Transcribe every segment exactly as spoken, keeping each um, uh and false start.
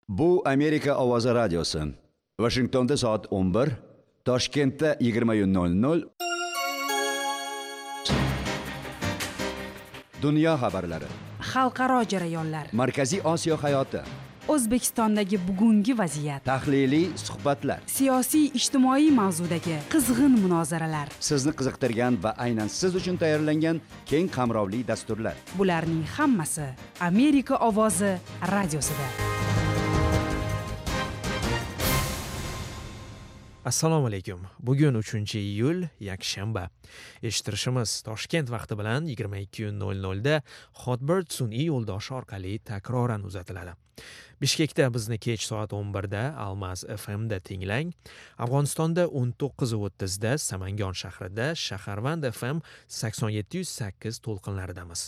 Bu Amerika Ovozi radiosi. Washingtonda soat o'n bir, Toshkentda yigirma nol nol. Dunyo xabarlari. Xalqaro jarayonlar. Markaziy Osiyo hayoti. O'zbekistondagi bugungi vaziyat. Tahliliy suhbatlar. Siyosiy ijtimoiy mavzudagi qizg'in munozaralar. Sizni qiziqtirgan va aynan siz uchun tayyorlangan keng qamrovli dasturlar. Bularning hammasi Amerika Ovozi radiosida. Assalomu alaykum. Bugun uchinchi iyul, yakshanba. Eshittirishimiz Toshkent vaqti bilan yigirma ikki nol nol da Hotbird sun'iy yo'ldoshi orqali takroran uzatiladi. Bishkekda bizni kech soat o'n bir da Almaz F M da tinglang. Afg'onistonda o'n to'qqiz o'ttiz da Samangon shahrida Shaharvand F M sakson yetti yuz sakkiz to'lqinlaridamiz.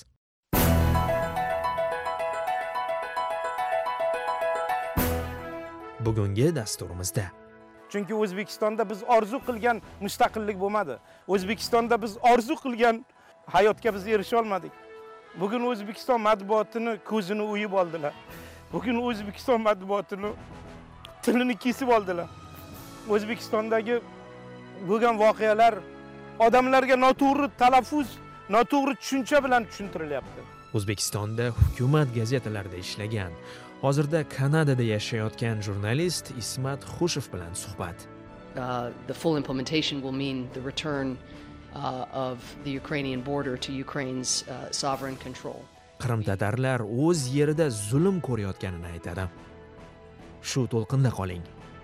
Bugungi dasturimizda Chunki O'zbekistonda biz orzu qilgan mustaqillik bo'lmadi. O'zbekistonda biz orzu qilgan hayotga biz erisha olmadik. Bugun O'zbekiston matbuotini ko'zini uyib oldilar. Bugun O'zbekiston matbuotini tilini kesib oldilar. O'zbekistondagi bo'lgan voqealar odamlarga noto'g'ri talaffuz, noto'g'ri tushuncha bilan tushuntirilyapti. O'zbekistonda hukumat gazetalarida ishlagan, hozirda Kanadada yashayotgan jurnalist Ismat Xushev bilan suhbat. Uh, the full implementation will mean the return uh, of the Ukrainian border to Ukraine's uh, sovereign control. Qrim tatarlar o'z yerida zulm ko'rayotganini aytadi. Shu to'lqinda qoling.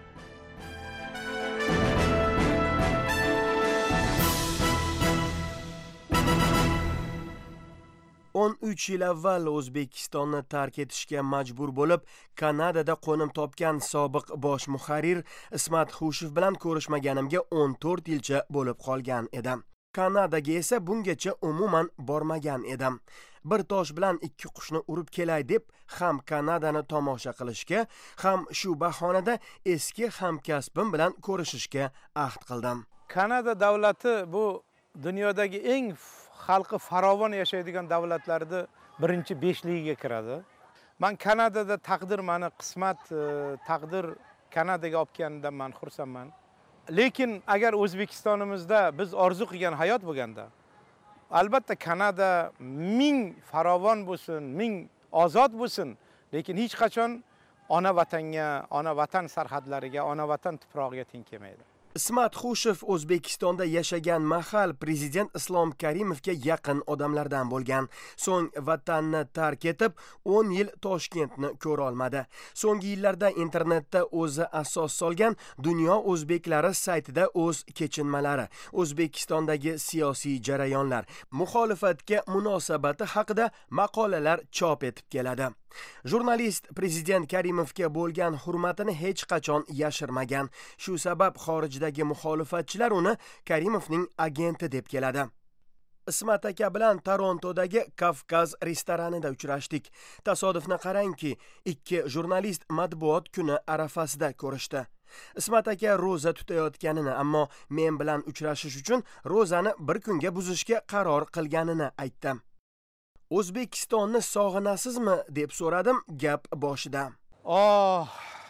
o'n uch yil avval O'zbekistonni tark etishga majbur bo'lib, Kanadada qo'nim topgan sobiq bosh muharrir Ismat Xushev bilan ko'rishmaganimga o'n to'rt yilcha bo'lib qolgan edim. Kanadaga esa bungacha umuman bormagan edim. Bir tosh bilan ikki qushni urib kelay deb ham Kanadani tomosha qilishga, ham shu bahonada eski hamkasbim bilan ko'rishishga ahd qildim. Kanada davlati bu dunyodagi eng xalqi farovon yashaydigan davlatlarda birinchi beshligiga kiradi. Men Kanadada taqdir meni qismat taqdir Kanadaga olib kelganidan men xursandman. Lekin agar O'zbekistonimizda biz orzu qilgan hayot bo'lganda, albatta Kanada ming farovon bo'lsin, ming ozod bo'lsin, lekin hech qachon ona vatanga, ona vatan sarhadlariga, ona vatan tuprog'iga teng kelmaydi. Ismat Xushev O'zbekistonda yashagan mahal prezident Islom Karimovga yaqin odamlardan bo'lgan. So'ng vatanni tark etib, o'n yil Toshkentni ko'ra olmadi. So'nggi yillarda internetda o'zi asos solgan Dunyo o'zbeklari saytida o'z kechinmalari, O'zbekistondagi siyosiy jarayonlar, muxolifatga munosabati haqida maqolalar chop etib keladi. Jurnalist prezident Karimovga bo'lgan hurmatini hech qachon yashirmagan. Shu sabab xorijdagi muxolifatchilar uni Karimovning agenti deb keladi. Ismat aka bilan Torontodagi Kavkaz restoranida uchrashdik. Tasodifni qarangki, ikki jurnalist matbuot kuni arafasida ko'rishdi. Ismat aka roza tutayotganini, ammo men bilan uchrashish uchun rozani bir kunga buzishga qaror qilganini aytdi. O'zbekistonni sog'inasizmi deb so'radim gap boshida. Oh,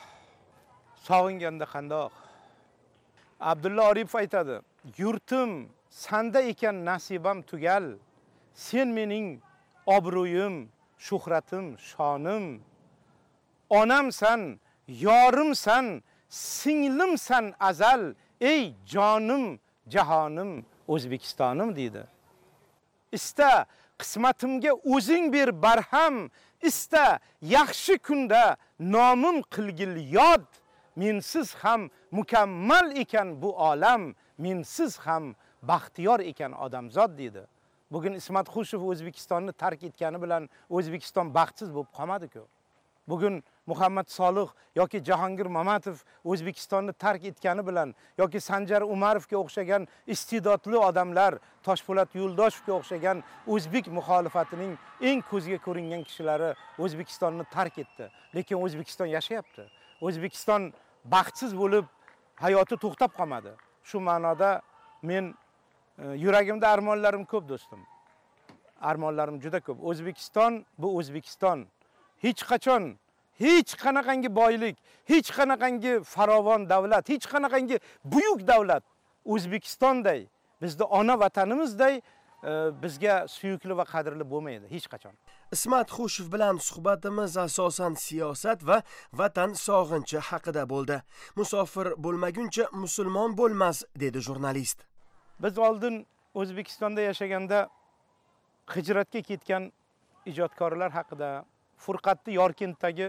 sog'inganda qandoq? Abdulla Oripov aytadi: "Yurtim sanda ekan nasibam tugal. Sen mening obro'yim, shuhratim, shonim. Onamsan, yorimsan, singlimsan azal. Ey jonim, jahonim, O'zbekistonim" deydi. Ista qismatimga o'zing ber barham, ista yaxshi kunda nomim qilgil yod. Mensiz ham mukammal ekan bu olam, mensiz ham baxtiyor ekan odamzod deydi. Bugun Ismat Xushev O'zbekistonni tark etgani bilan O'zbekiston baxtsiz bo'lib qolmadi-ku. Bugun Muhammad Solih yoki Jahongir Mamatov O'zbekistonni tark etgani bilan yoki Sanjar Umarovga o'xshagan iste'dodli odamlar, Toshpo'lat Yo'ldoshevga o'xshagan o'zbek muxolifatining eng ko'zga ko'ringan kishilari O'zbekistonni tark etdi. Lekin O'zbekiston yashayapti. O'zbekiston baxtsiz bo'lib hayoti to'xtab qolmadi. Shu ma'noda men yuragimda armonlarim ko'p do'stim. Armonlarim juda ko'p. O'zbekiston bu O'zbekiston. Hech qachon hech qanaqangi boylik, hech qanaqangi farovon davlat, hech qanaqangi buyuk davlat O'zbekistonday, bizda ona vatanimizday bizga suyukli va qadrli bo'lmaydi hech qachon. Ismat Xushev bilan suhbatimiz asosan siyosat va vatan sog'inchi haqida bo'ldi. Musofir bo'lmaguncha musulmon bo'lmas, dedi jurnalist. Biz oldin O'zbekistonda yashaganda hijratga ketgan ijodkorlar haqida, Furqatni Yorkentdagi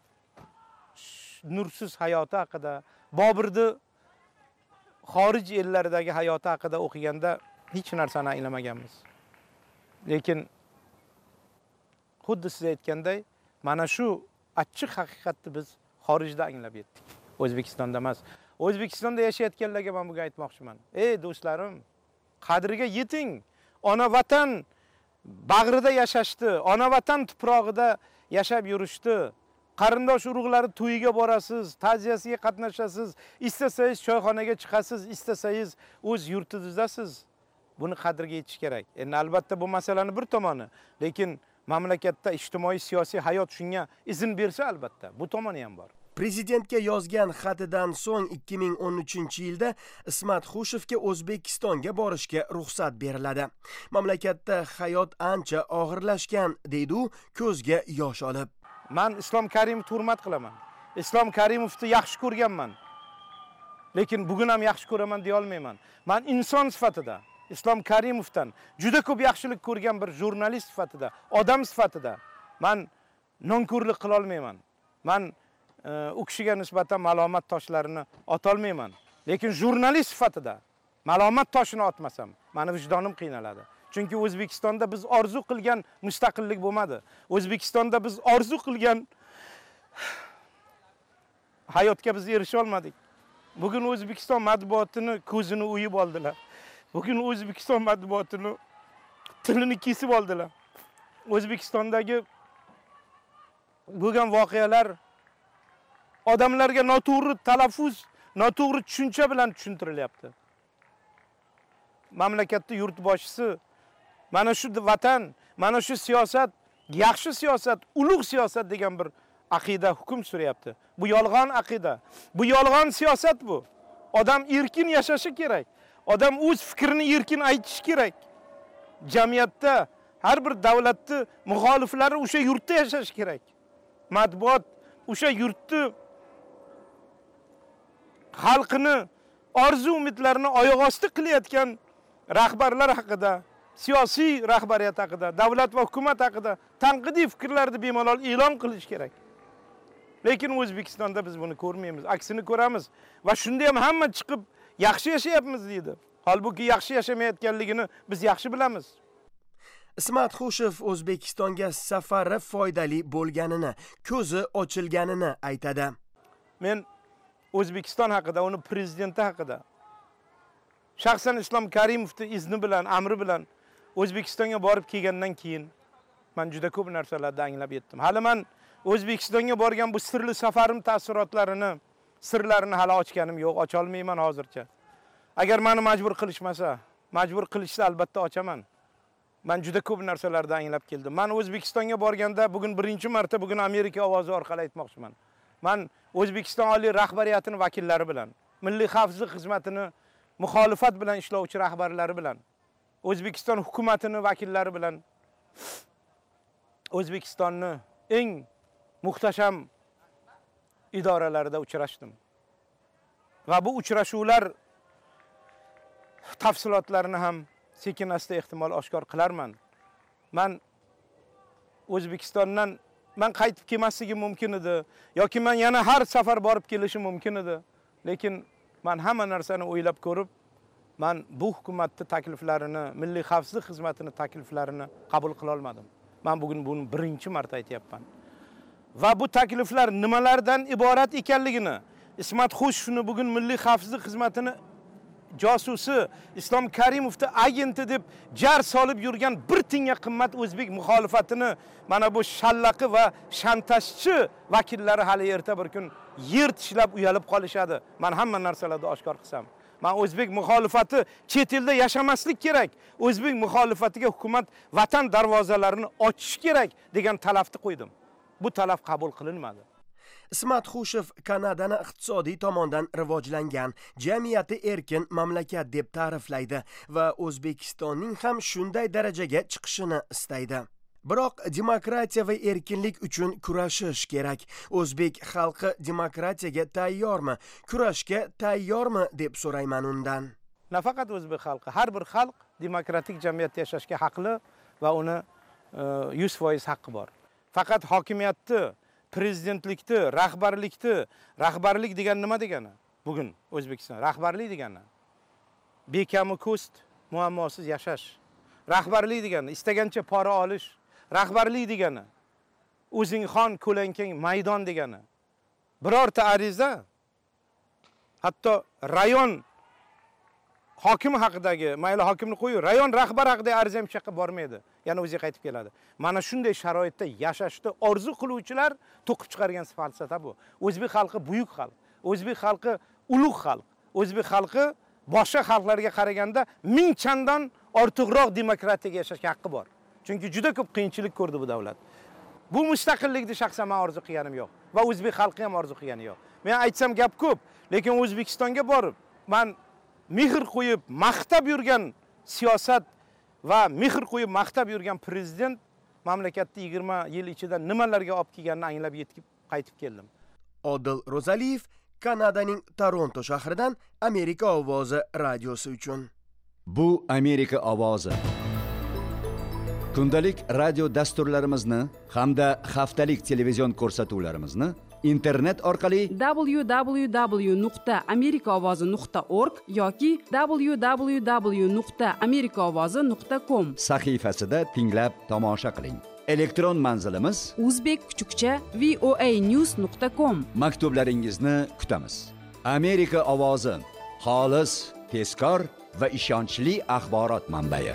nursiz hayoti haqida, Bobirni xorij ellardagi hayoti haqida o'qiganda hech narsani anglamaganmiz. Lekin xuddi siz aytganday, mana shu achchiq haqiqatni biz xorijda anglab yetdik. O'zbekistonda emas. O'zbekistonda yashayotganlarga men bugun aytmoqchiman. Ey do'stlarim, qadriga yeting. Ona vatan bag'rida yashashdi, ona vatan tuprog'ida yashab yurishdi. Qarindosh urug'lari to'yiga borasiz, ta'ziyasiga qatnashasiz, istasangiz choyxonaga chiqasiz, istasangiz o'z yurtingizdasiz. Buni qadriga yetish kerak. Endi albatta bu masalani bir tomoni, lekin mamlakatda ijtimoiy siyosiy hayot shunga izn bersa albatta, bu tomoni ham bor. Prezidentga yozgan xatidan so'ng ikki ming o'n uchinchi yilda Ismat Xushevga O'zbekistonga borishga ruxsat beriladi. Mamlakatda hayot ancha og'irlashgan, deydi u ko'zga yosh olib. Men Islom Karimovni hurmat qilaman. Islom Karimovni yaxshi ko'rganman. Lekin bugun ham yaxshi ko'raman deya olmayman. Men inson sifatida Islom Karimovdan juda ko'p yaxshilik ko'rgan bir jurnalist sifatida, odam sifatida men nonko'rlik qila olmayman. Men u kishiga nisbatan malomat toshlarini ota olmayman. Lekin jurnalist sifatida malomat toshini otmasam, meni vijdonim qiynaladi. Chunki O'zbekistonda biz orzu qilgan mustaqillik bo'lmadi. O'zbekistonda biz orzu qilgan hayotga biz erisha olmadik. Bugun O'zbekiston matbuotini ko'zini uyib oldilar. Bugun O'zbekiston matbuotini tilini kesib oldilar. O'zbekistondagi bo'lgan voqealar odamlarga noto'g'ri talaffuz, noto'g'ri tushuncha bilan tushuntirilyapti. Mamlakatda yurtboshisi mana shu vatan, mana shu siyosat, yaxshi siyosat, ulug' siyosat degan bir aqida hukm suryapti. Bu yolg'on aqida. Bu yolg'on siyosat bu. Odam erkin yashashi kerak. Odam o'z fikrini erkin aytishi kerak. Jamiyatda har bir davlatni muxoliflari o'sha yurtda yashashi kerak. Matbuot o'sha yurtni xalqini orzu umidlarini oyoq osti qilayotgan rahbarlar haqida, siyosiy rahbariyat haqida, davlat va hukumat haqida tanqidiy fikrlarni bemalol e'lon qilish kerak. Lekin O'zbekistonda biz buni ko'rmaymiz, aksini ko'ramiz va shunda ham hamma chiqib yaxshi yashayapmiz deydi. Holbuki yaxshi yashamayotganligini biz yaxshi bilamiz. Ismat Xushev O'zbekistonga safari foydali bo'lganini, ko'zi ochilganini aytadi. Men O'zbekiston haqida, uni prezidenti haqida, shaxsan Islom Karimovning izni bilan, amri bilan O'zbekistonga borib kelgandan keyin men juda ko'p narsalarni anglab yetdim. Hali men O'zbekistonga borgan bu sirli safarim ta'sirotlarini, sirlarini hali ochganim yo'q, ocha olmayman hozircha. Agar meni majbur qilishmasa, majbur qilishsa albatta ochaman. Men juda ko'p narsalarni anglab keldim. Men O'zbekistonga borganda bugun birinchi marta bugun Amerika ovozi orqali aytmoqchiman. Men O'zbekiston oliy rahbariyatining vakillari bilan, Milliy xavfsizlik xizmatini muxolifat bilan ishlovchi rahbarlari bilan, O'zbekiston hukumatining vakillari bilan O'zbekistonning eng muhtasham idoralarida uchrashdim. Va bu uchrashuvlar tafsilotlarini ham sekin-asta ehtimol oshkor qilarman. Men O'zbekistondan men qaytib kelmasligim mumkin edi yoki men yana har safar borib kelishim mumkin edi. Lekin men hamma narsani o'ylab ko'rib, men bu hukumatning takliflarini, Milliy xavfsizlik xizmatining takliflarini qabul qila olmadim. Men bugun buni birinchi marta aytayapman. Va bu takliflar nimalardan iborat ekanligini, Ismat Xushevni bugun Milliy xavfsizlik xizmatining josusi, Islom Karimovni agenti deb jar solib yurgan bir tinga qimmat o'zbek muxolifatini mana bu shallaqi va shantajchi vakillari hali erta bir kun yer tishlab uyalib qolishadi. Men hamma narsalarni oshkor qilsam, men o'zbek muxolifati chet elda yashamaslik kerak. O'zbek muxolifatiga hukumat vatan darvozalarini ochish kerak degan talabni qo'ydim. Bu talab qabul qilinmadi. Ismat Xushev Kanadani iqtisodiy tomondan rivojlangan, jamiyati erkin mamlakat deb ta'riflaydi va O'zbekistonning ham shunday darajaga chiqishini istaydi. Biroq demokratiya va erkinlik uchun kurashish kerak. O'zbek xalqi demokratiyaga tayyormi, kurashga tayyormi deb so'rayman undan. Nafaqat o'zbek xalqi, har bir xalq demokratik jamiyatda yashashga haqli va uni yuz foiz haqqi bor. Faqat hokimiyatni, prezidentlikni, rahbarlikni, rahbarlik degan nima degani? Bugun O'zbekiston rahbarlik degani bekamu ko'st muammosiz yashash. Rahbarlik degani istagancha pora olish. Rahbarlik degani o'zing xon ko'lankang maydon degani. Birorta ariza hatto rayon hokimi haqidagi, mayli hokimni qo'ying, rayon rahbar haqidagi ariza ham chaqqa bormaydi. Yana o'ziga qaytib keladi. Mana shunday sharoitda yashashni orzu qiluvchilar to'qib chiqargan falsafa bu. O'zbek xalqi buyuk xalq, o'zbek xalqi ulug' xalq, o'zbek xalqi boshqa xalqlarga qaraganda ming chandon ortiqroq demokratiyaga yashashga haqqi bor. Chunki juda ko'p qiyinchilik ko'rdi bu davlat. Bu mustaqillikni shaxsan men orzu qilganim yo'q va o'zbek xalqi ham orzu qilgani yo'q. Men aytsam gap ko'p, lekin O'zbekistonga borib, men mehr qo'yib, maqtab yurgan siyosat va mehr qo'yib, maqtab yurgan prezident mamlakatni yigirma yil ichida nimalarga olib kelganini anglab yetib qaytib keldim. Odil Rozaliyev Kanadaning Toronto shahridan Amerika ovozi radiosi uchun. Bu Amerika ovozi. Kundalik radio dasturlarimizni hamda haftalik televizion ko'rsatuvlarimizni internet orqali w w w nuqta amerika ovozi nuqta org yoki w w w nuqta amerika ovozi nuqta com sahifasida tinglab tomosha qiling. Elektron manzilimiz o'zbek kuchukcha voanews nuqta com. Maktublaringizni kutamiz. Amerika ovozi, xolis, tezkor va ishonchli axborot manbai.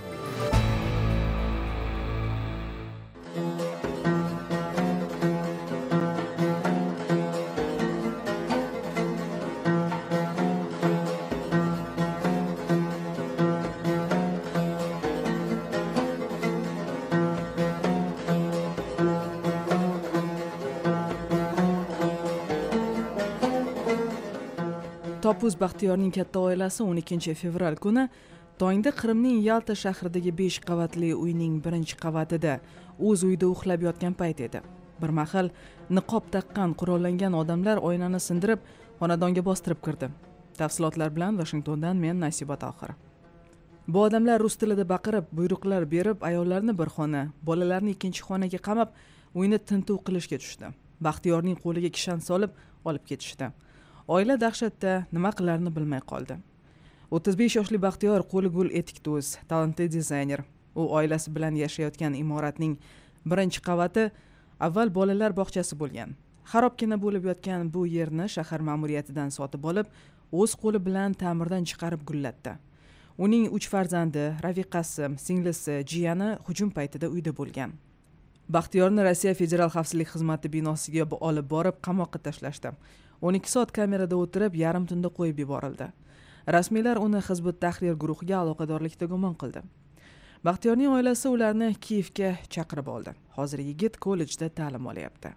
Topuz Baxtiyorning katta oilasi o'n ikkinchi fevral kuni tongda Qrimning Yalta shahridagi besh qavatli uyning birinchi qavatida o'z uyida uxlab yotgan payt edi. Bir mahal niqob taqqan qurollangan odamlar oynani sindirib, xonadonga bostirib kirdi. Tafsilotlar bilan Washingtondan men Nasiba Tohir. Bu odamlar rus tilida baqirib, buyruqlar berib, ayollarni bir xona, bolalarni ikkinchi xonaga qamab, uyni tintuv qilishga tushdi. Baxtiyorning qo'liga kishan solib, olib ketishdi. Oila dahshatda nima qilarini bilmay qoldi. o'ttiz besh yoshli Baxtiyor qo'li gul etik do'z, talantli dizayner. U oilasi bilan yashayotgan imoratning birinchi qavati avval bolalar bog'chasi bo'lgan. Xarobgina bo'lib yotgan bu yerni shahar ma'muriyatidan sotib olib, o'z qo'li bilan ta'mirdan chiqarib gullatdi. Uning uch farzandi, rafiqasi, singlisi, jiyani hujum paytida uyda bo'lgan. Baxtiyorni Rossiya Federal xavfsizlik xizmati binosiga olib borib qamoqqa tashlashdi. o'n ikki soat kamerada o'tirib, yarim tunda qo'yib yuborildi. Rasmiylar uni Hizbut Tahrir guruhiga aloqadorlikda gumon qildi. Baxtiyorning oilasi ularni Kiyevga chaqirib oldi. Hozir yigit kollejda ta'lim olyapti.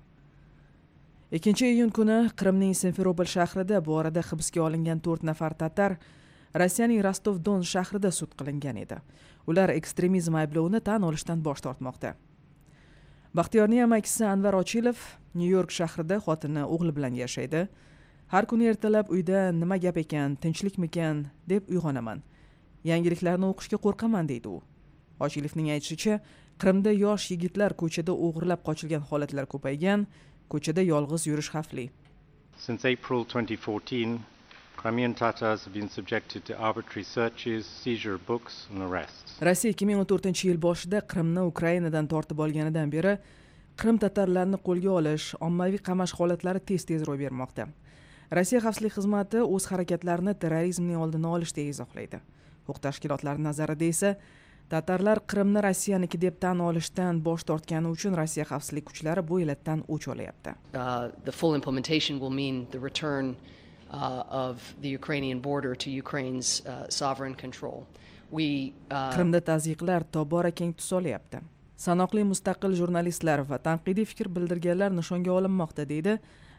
ikkinchi iyun kuni Qrimning Simferopol shahrida bu orada hibsga olingan to'rt nafar tatar Rossiyaning Rostov-Don shahrida sud qilingan edi. Ular ekstremizm ayblovini tan olishdan bosh tortmoqda. Baxtiyorning amakisi Anvar Ochilov Nyu-York shahrida xotini o'g'li bilan yashaydi. Har kuni ertalab uyda nima gap ekan, tinchlikmikan deb uyg'onaman. Yangiliklarni o'qishga qo'rqaman deydi u. Ochilovning aytishicha, Qrimda yosh yigitlar ko'chada o'g'irlab qochilgan holatlar ko'paygan, ko'chada yolg'iz yurish xavfli. Since April twenty fourteen, Crimean Tatars have been subjected to arbitrary searches, seizure of books and arrests. Rossiya ikki ming o'n to'rtinchi yil boshida Qrimni Ukrainadan tortib olganidan beri Qrim tatarlarini qo'lga olish, ommaviy qamash holatlari tez-tez ro'y bermoqda. Rossiya xavfsizlik xizmati o'z harakatlarini terrorizmning oldini olishda izohlaydi. Huquq tashkilotlari nazarida esa tatarlar Qrimni Rossiyaniki deb tan olishdan bosh tortgani uchun Rossiya xavfsizlik kuchlari bu illatdan o'ch olyapti. Uh, the full implementation will mean the return uh, of the Ukrainian border to Ukraine's uh, sovereign control. We uh, Qrimda tazyiqlar tobora keng tus olyapti. Sanoqli mustaqil jurnalistlar va tanqidiy fikr bildirganlar nishonga olinmoqda deydi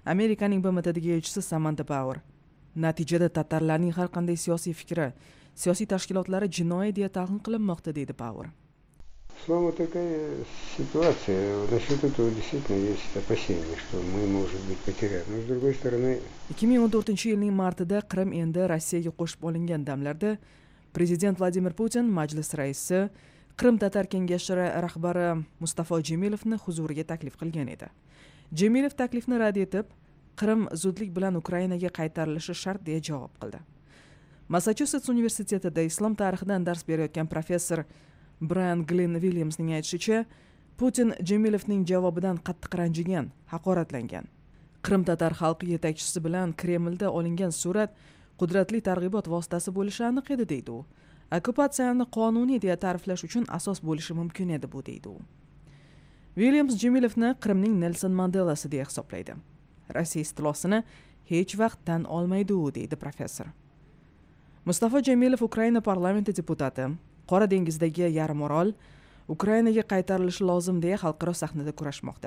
Amerikaning B M Tdagi elchisi Samantha Power. Natijada tatarlarning har qanday siyosiy fikri, siyosiy tashkilotlari jinoiy deya talqin qilinmoqda, deydi Power. Слово такая ситуация. Насчет этого действительно есть опасения, что мы, может быть, потеряем. Но с другой стороны... ikki ming o'n to'rtinchi yilning martida Qrim endi Rossiyaga qo'shib olingan damlarda prezident Vladimir Putin majlis raisi Qrim tatar kengashi rahbari Mustafo Jemilovni huzuriga taklif qilgan edi. Jemilov taklifni rad etib, Qrim zudlik bilan Ukrainaga qaytarilishi shart deya javob qildi. Massachusets universitetida islom tarixidan dars berayotgan professor Brian Glynn Williamsning aytishicha, Putin Jemilovning javobidan qattiq ranjigan, haqoratlangan. Qrim tatar xalqi yetakchisi bilan Kremlda olingan surat qudratli targ'ibot vositasi bo'lishi aniq edi, deydi u. Okkupatsiyani qonuniy deya ta'riflash uchun asos bo'lishi mumkin edi bu, deydi u. Williams Jemilovni Qrimning Nelson Mandelasi deya hisoblaydi. Rossiya istilosini hech vaqt tan olmaydi u, deydi professor. Mustafo Jemilov Ukraina parlamenti deputati, Qora dengizdagi yarim orol Ukrainaga qaytarilishi lozim deya xalqaro sahnada kurashmoqda.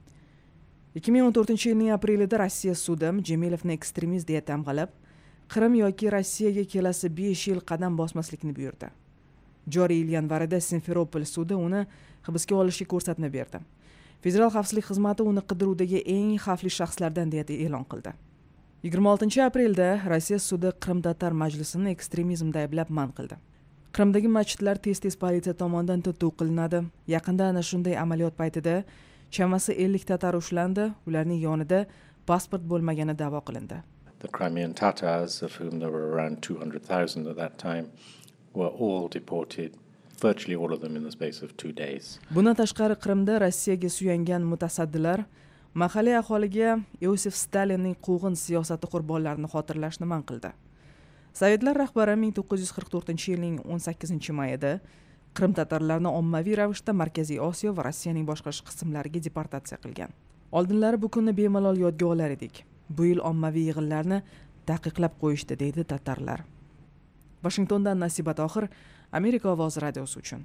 ikki ming o'n to'rtinchi yilning aprelida Rossiya sudi Jemilovni ekstremist deya tamg'alab, Qrim yoki Rossiyaga kelasi besh yil qadam bosmaslikni buyurdi. Joriy yil yanvarida Simferopol sudi uni hibsga olishga ko'rsatma berdi. Federal xavfsizlik xizmati uni qidiruvdagi eng xavfli shaxslardan deya e'lon qildi. yigirma oltinchi aprelda Rossiya sudi Qrim tatar majlisini ekstremizmda ayblab man qildi. Qrimdagi masjidlar tez-tez politsiya tomonidan tintuv qilinadi. Yaqinda ana shunday amaliyot paytida chamasi ellik tatar ushlandi, ularning yonida pasport bo'lmagani da'vo qilindi. The Crimean Tatars, of whom there were around two hundred thousand at that time, were all deported, virtually all of them in the space of two days. Bundan tashqari Qrimda Rossiyaga suyangan mutasaddilar mahalliy aholiga Iosif Stalinning quvg'in siyosati qurbonlarini xotirlashni man qildi. Sovetlar rahbari ming to'qqiz yuz qirq to'rtinchi yilning o'n sakkizinchi mayida Qrim tatarlarini ommaviy ravishda Markaziy Osiyo va Rossiyaning boshqa qismlariga deportatsiya qilgan. Oldinlari bu kunni bemalol yodga olar edik. Bu yil ommaviy yig'inlarni taqiqlab qo'yishdi, deydi tatarlar. Washingtondan Nasiba Tohir, Amerika ovozi radiosi uchun.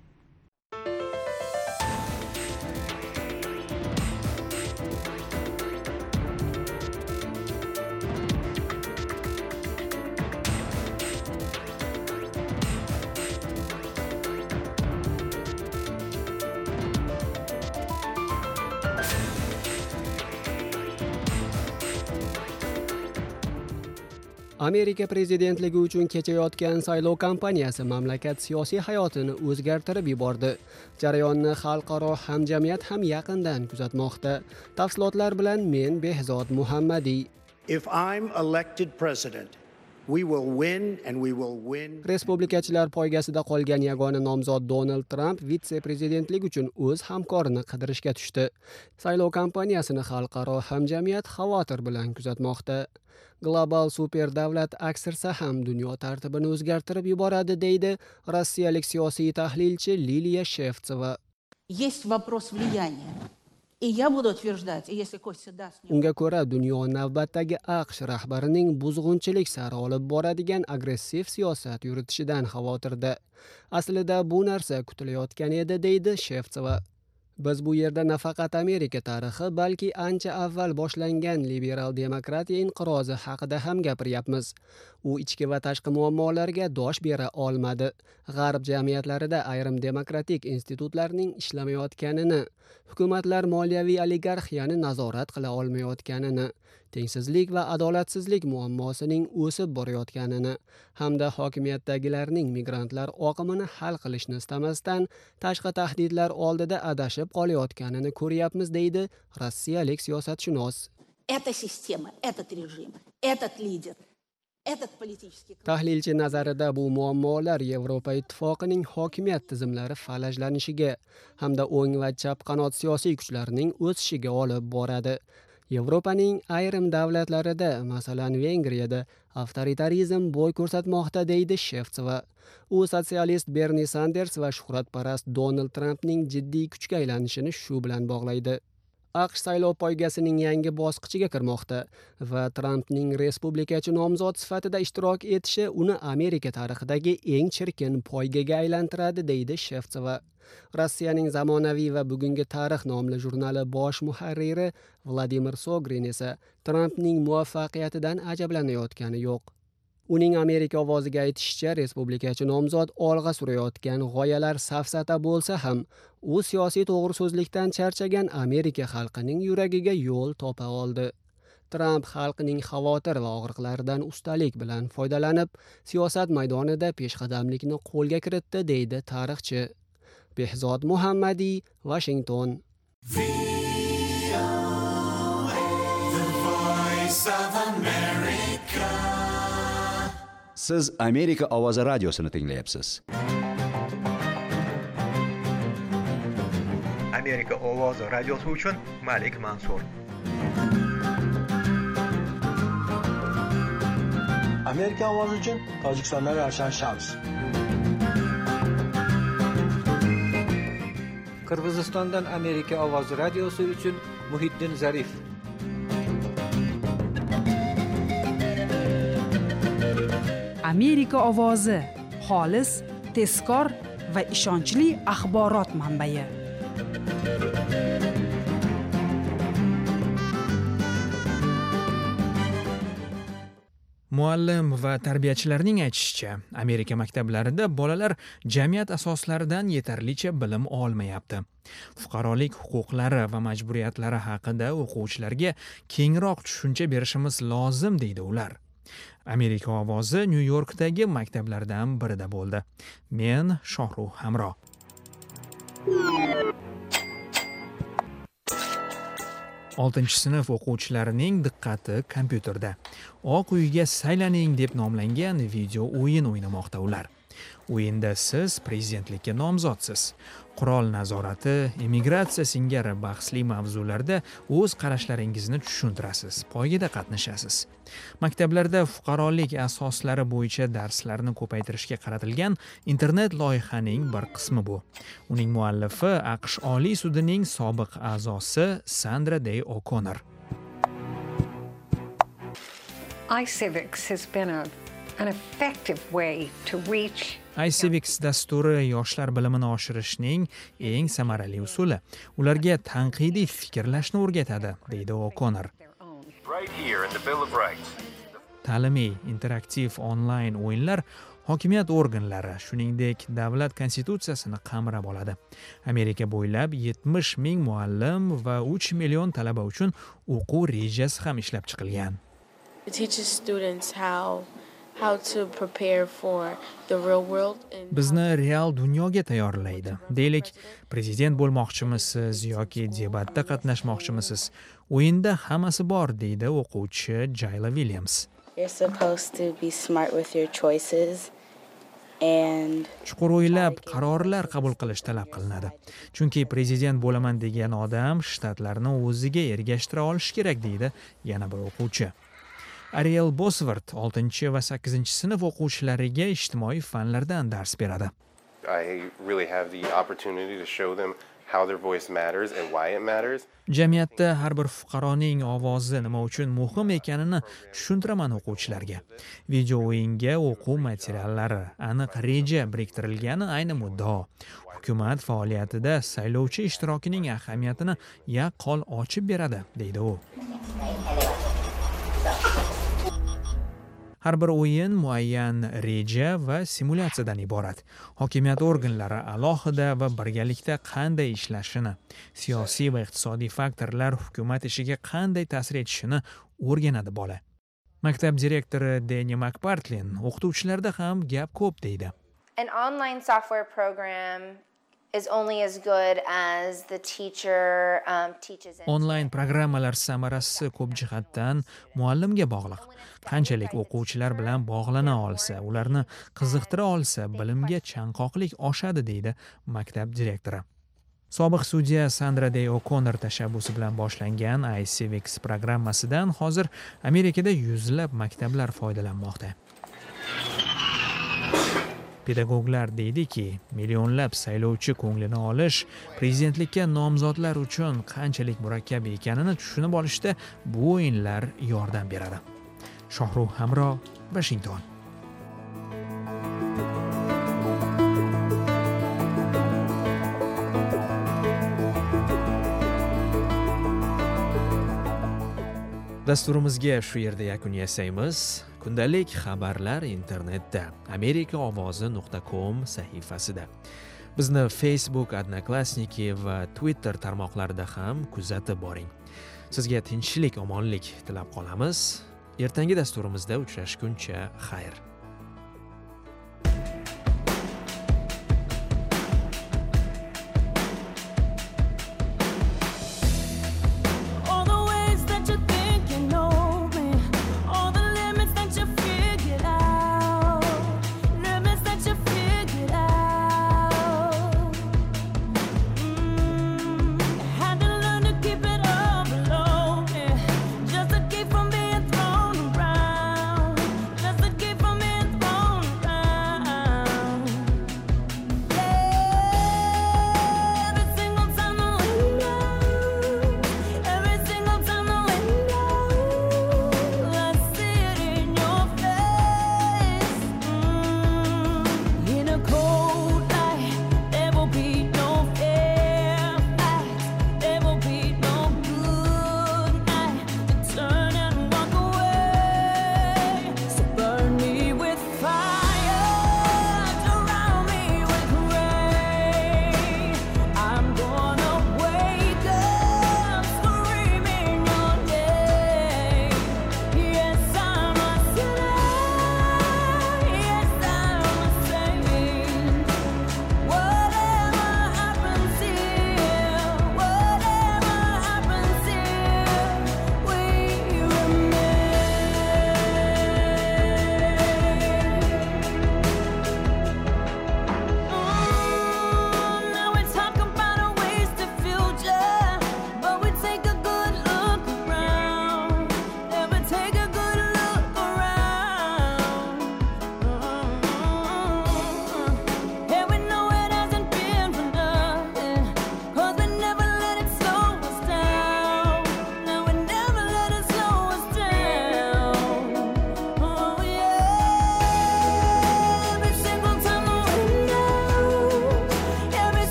Amerika prezidentligi uchun kechayotgan saylov kampaniyasi mamlakat siyosiy hayotini o'zgartirib yubordi. Jarayonni xalqaro hamjamiyat ham yaqindan kuzatmoqda. Tafsilotlar bilan men Behzod Muhammadiy. If I'm elected president, we will win and we will win. Respublikachilar poygasida qolgan yagona nomzod Donald Trump vitse-prezidentlik uchun o'z hamkorini qidirishga tushdi. Saylov kampaniyasini xalqaro hamjamiyat xavotir bilan kuzatmoqda. Global super davlat aksirsa ham dunyo tartibini o'zgartirib yuboradi, deydi rossiyalik siyosiy tahlilchi Liliya Shevtsova. Есть вопрос влияния. И я буду утверждать, если Костя даст мне... Unga ko'ra dunyo navbatdagi AQSh rahbarining buzg'unchilik sari olib boradigan agressiv siyosat yuritishidan xavotirda. Aslida bu narsa kutilayotgan edi, deydi Shevtsova. Biz bu yerda nafaqat Amerika tarixi, balki ancha avval boshlangan liberal demokratiya inqirozi haqida ham gapiryapmiz. U ichki va tashqi muammolarga dosh bera olmadi. G'arb jamiyatlarida ayrim demokratik institutlarning ishlamayotganini, hukumatlar moliyaviy oligarxiyani nazorat qila olmayotganini, tengsizlik va adolatsizlik muammosining o'sib borayotganini hamda hokimiyatdagilarning migrantlar oqimini hal qilishni istamasdan tashqi tahdidlar oldida adashib qolayotganini ko'ryapmiz, deydi rossiyalik siyosatshunos. Эта система, этот режим, этот лидер, этот политический... Tahlilchi nazarida bu muammolar Yevropa ittifoqining hokimiyat tizimlari falajlanishiga hamda o'ng va chap qanot siyosiy kuchlarning o'sishiga olib boradi. Yevropaning ayrim davlatlarida, masalan Vengriyada, avtoritarizm bo'y ko'rsatmoqda, deydi Shevtsova. U sotsialist Bernie Sanders va shuhratparast Donald Trumpning jiddiy kuchga aylanishini shu bilan bog'laydi. AQSh saylov poygasining yangi bosqichiga kirmoqda va Trampning respublikachi nomzod sifatida ishtirok etishi uni Amerika tarixidagi eng chirkin poygaga aylantiradi, deydi Shevtsova. Rossiyaning Zamonaviy va bugungi tarix nomli jurnali bosh muharriri Vladimir Sogrin esa Trampning muvaffaqiyatidan ajablanayotgani yo'q. Uning Amerika ovoziga aytishicha, respublikachi nomzod olg'a surayotgan g'oyalar safsata bo'lsa ham, u siyosiy to'g'riso'zlikdan charchagan Amerika xalqining yuragiga yo'l topa oldi. Tramp xalqining xavotir va og'riqlaridan ustalik bilan foydalanib, siyosat maydonida peshqadamlikni qo'lga kiritdi, deydi tarixchi. Behzod Muhammadiy, Washington. Siz Amerika ovozi radiosini tinglayapsiz. Amerika ovozi radiosi uchun Malik Mansur. Amerika ovozi uchun Tojikistondan Ravshan Shams. Qirg'izistondan Amerika ovozi radiosi uchun Muhiddin Zarif. Amerika ovozi xolis, tezkor va ishonchli axborot manbai. Muallim va tarbiyachilarning aytishicha, Amerika maktablarida bolalar jamiyat asoslaridan yetarlicha bilim olmayapti. Fuqarolik huquqlari va majburiyatlari haqida o'quvchilarga kengroq tushuncha berishimiz lozim, deydi ular. Amerika ovozi Nyu-Yorkdagi maktablardan birida bo'ldi. Men Shohruh Hamro. oltinchi sinf o'quvchilarining diqqati kompyuterda. Oq uyga saylaning deb nomlangan video o'yin o'ynamoqda ular. O'yinda siz prezidentlikka nomzodsiz. Qurol nazorati, immigratsiya singari bahsli mavzularda o'z qarashlaringizni tushuntirasiz, poygada qatnashasiz. Maktablarda fuqarolik asoslari bo'yicha darslarni ko'paytirishga qaratilgan internet loyihaning bir qismi bu. Uning muallifi AQSh Oliy sudining sobiq a'zosi Sandra Day O'Connor. iCivics has been a an effective way to reach iCivics dasturi yoshlar bilimini oshirishning eng samarali usuli. Ularga tanqidiy fikrlashni o'rgatadi, deydi O'Connor. Ta'limiy, interaktiv onlayn o'yinlar hokimiyat organlari, shuningdek, davlat konstitutsiyasini qamrab oladi. Amerika bo'ylab yetmish ming muallim va uch million talaba uchun o'quv rejasi ham ishlab chiqilgan. It teaches students how how to prepare for the real world. Bizni real dunyoga tayyorlaydi. Deylik, prezident bo'lmoqchimisiz yoki debatda qatnashmoqchimisiz? O'yinda hammasi bor, deydi o'quvchi Jayla Williams. You're supposed to be smart with your choices and chuqur o'ylab qarorlar qabul qilish talab qilinadi. Chunki prezident bo'laman degan odam shtatlarni o'ziga ergashtira olishi kerak, deydi yana bir o'quvchi. Ariel Bosworth oltinchi va sakkizinchi sinf o'quvchilariga ijtimoiy fanlardan dars beradi. I really have the opportunity to show them how their voice matters and why it matters. Jamiyatda har bir fuqaroning ovozi nima uchun muhim ekanini tushuntiraman o'quvchilarga. Video o'yinga o'quv materiallari, aniq reja biriktirilgani ayni muddao. Hukumat faoliyatida saylovchi ishtirokining ahamiyatini yaqqol ochib beradi, deydi u. Har bir o'yin muayyan reja va simulyatsiyadan iborat. Hokimiyat organlari alohida va birgalikda qanday ishlashini, siyosiy va iqtisodiy faktorlar hukumat ishiga qanday ta'sir etishini o'rganadi bola. Maktab direktori Danny McPartlin o'qituvchilarda ham gap ko'p, deydi. An online software program is only as good as the teacher um, teaches it. Onlayn programmalar samarasi ko'p jihatdan muallimga bog'liq. Qanchalik o'quvchilar bilan bog'lana olsa, ularni qiziqtira olsa, bilimga chanqoqlik oshadi, deydi maktab direktori. Sobiq sudya Sandra Day O'Connor tashabbusi bilan boshlangan iCivics programmasidan hozir Amerikada yuzlab maktablar foydalanmoqda. Pedagoglar deydiki, millionlab saylovchi ko'nglini olish prezidentlikka nomzodlar uchun qanchalik murakkab ekanini tushunib olishda bu o'yinlar yordam beradi. Shohruh Hamro, Washington. Dasturimizga shu yerda yakun yasaymiz. Kundalik xabarlar internetda amerika ovozi nuqta com sahifasida. Bizni Facebook, Odnoklassniki va Twitter tarmoqlarida ham kuzatib boring. Sizga tinchlik, omonlik tilab qolamiz. Ertangi dasturimizda uchrashguncha xayr.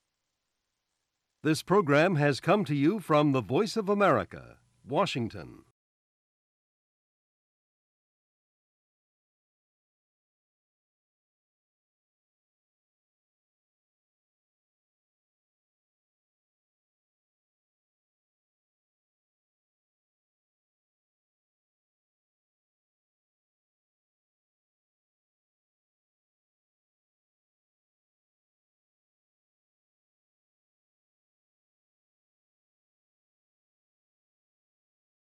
This program has come to you from the Voice of America, Washington.